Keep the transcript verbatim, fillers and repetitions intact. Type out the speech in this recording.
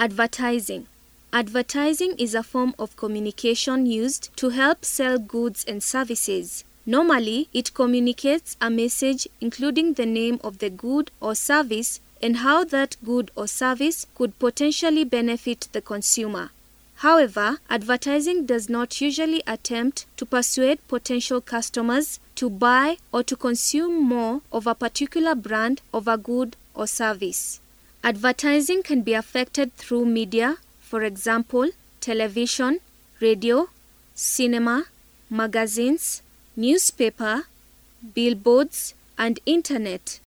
Advertising. Advertising is a form of communication used to help sell goods and services. Normally, it communicates a message including the name of the good or service and how that good or service could potentially benefit the consumer. However, advertising does not usually attempt to persuade potential customers to buy or to consume more of a particular brand of a good or service. Advertising can be affected through media, for example, television, radio, cinema, magazines, newspaper, billboards, and internet.